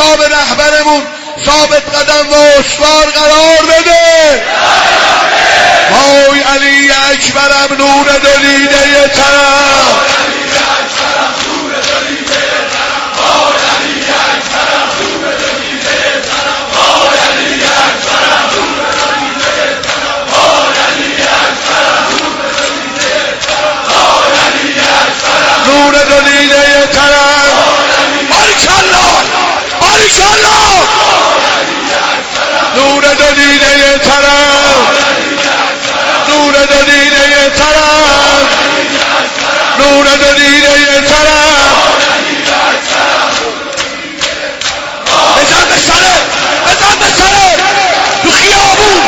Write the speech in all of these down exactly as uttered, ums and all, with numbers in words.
جناب رهبرمون ثابت قدم و استوار قرار بده. وای علی اکبرم نور دلیده طرف، نور دلیده طرف. باریکالله باریکالله نور دلیده طرف، نور دلیده طرف، نور دلیده طرف. بزن به سره، بزن به سره تو خیابون.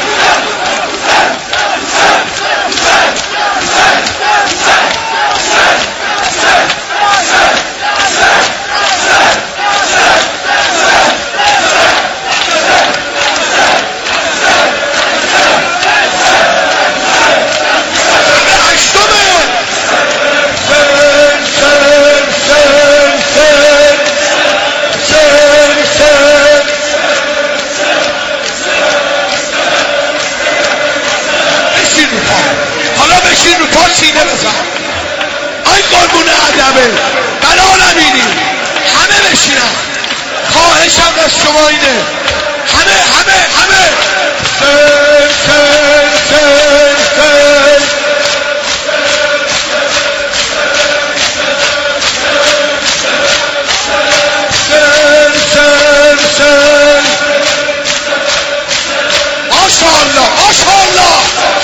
سینه بزن. آی قربون ادبه بلا نبینی، همه بشینن. خواهشم از شما اینه، همه همه همه سر سر سر سر سر سر سر ماشاءالله ماشاءالله.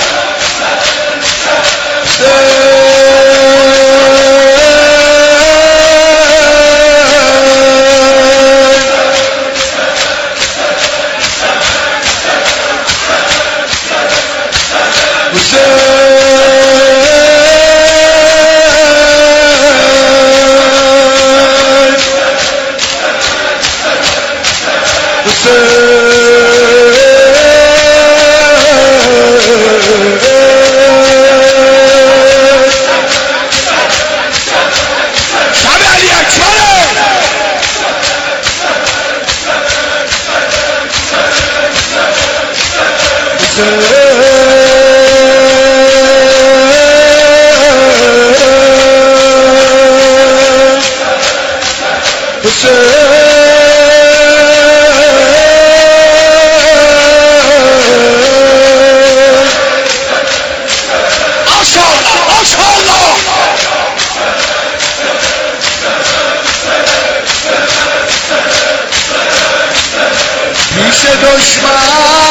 پیش دشمن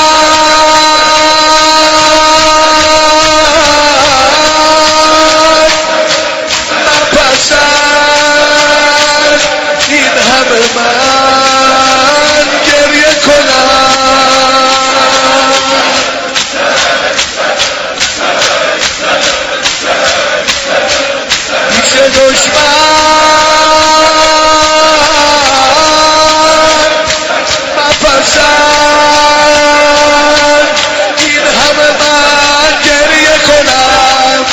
نپسند این همه من گریه کنم. پیش دشمن این همه من گریه کنم.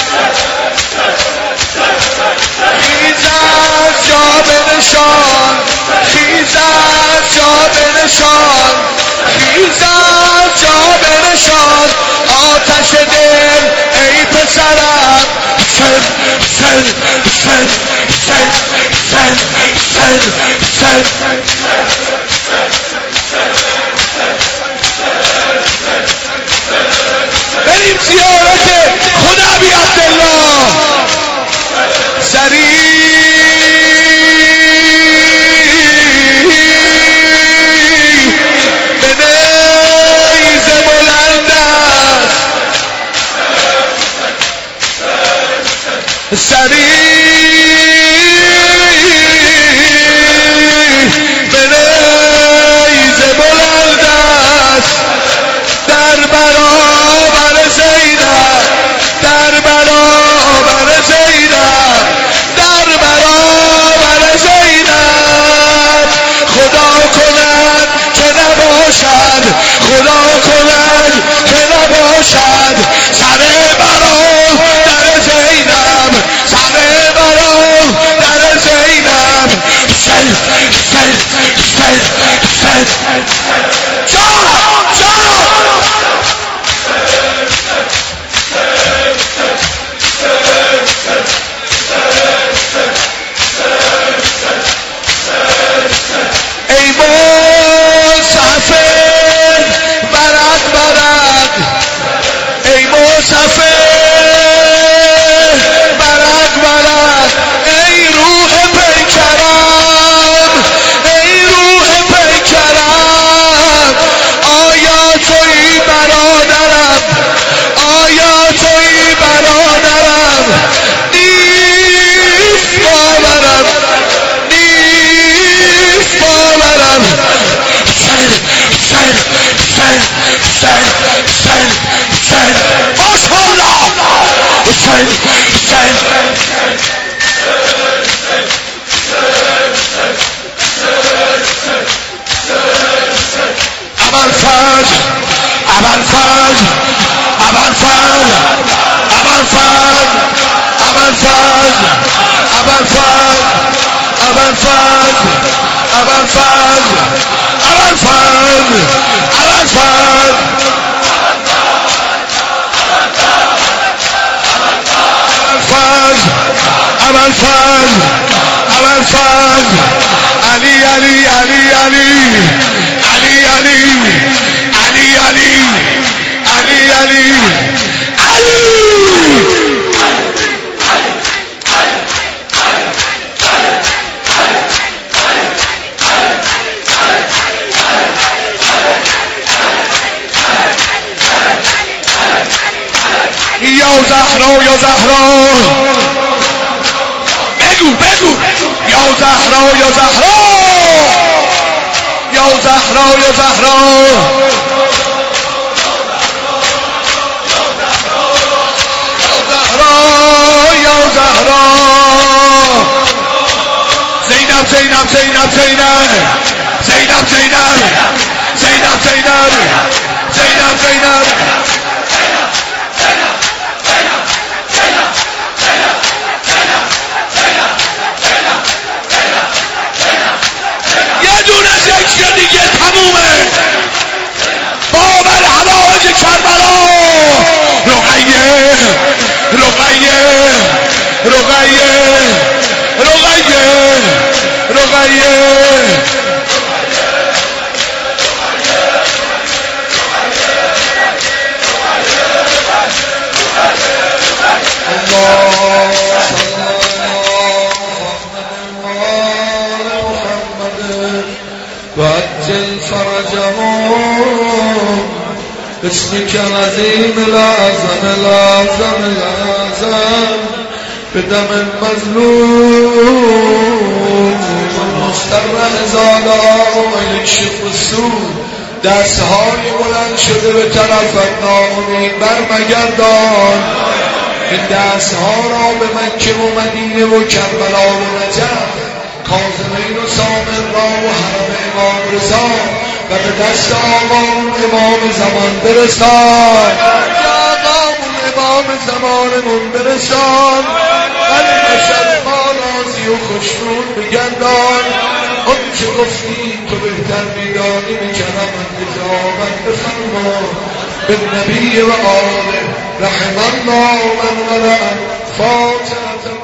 خیز از جا بنشان، خیز از جا بنشان، خیز از جا بنشان. آتش دل ای پسرم سن سن سن سن سن سن سن بریم زیارت خدا بی عبدالله. سریع به نیز بلند است، سریع به نیز بلند است. در برابر زینب، در برابر زینب، در حسین حسین ابوالفضل ابوالفضل ابوالفضل ابوالفضل ابوالفضل ابوالفضل ابوالفضل ابوالفضل ابوالفضل ابوالفضل ابوالفضل ابوالفضل علی علی علی علی علی علی علی علی علی علی علی یا زهرا یا زهرا بگو بگو یا زهرا یا زهرا یا زهرا یا زهرا یا زهرا زینب زینب زینب زینب زینب زینب زینب زینب زینب زینب یه دیگه تمومه باور حوائج کربلا رقیه رقیه رقیه رقیه رقیه وعجل فرجهم باسمك العظيم الأعظم الأعظم الأعظم بدم المظلوم المسترح زالا ويكشف السوء دستهای بلند شده به طرفت ناامید برمگردان این دستها را به مکه و مدینه و کربلا و نجف کاظمین و سامر را و حرم امام رضا و به دست آقامون امام زمان برسان یا آقامون امام زمانمون برسان ولی بشر ما راضی و خوشنود بگردان اون که گفتی تو بهتر میدانی به کرمت اجابت بفرما به نبی و آله رحم الله من ورد فاتحة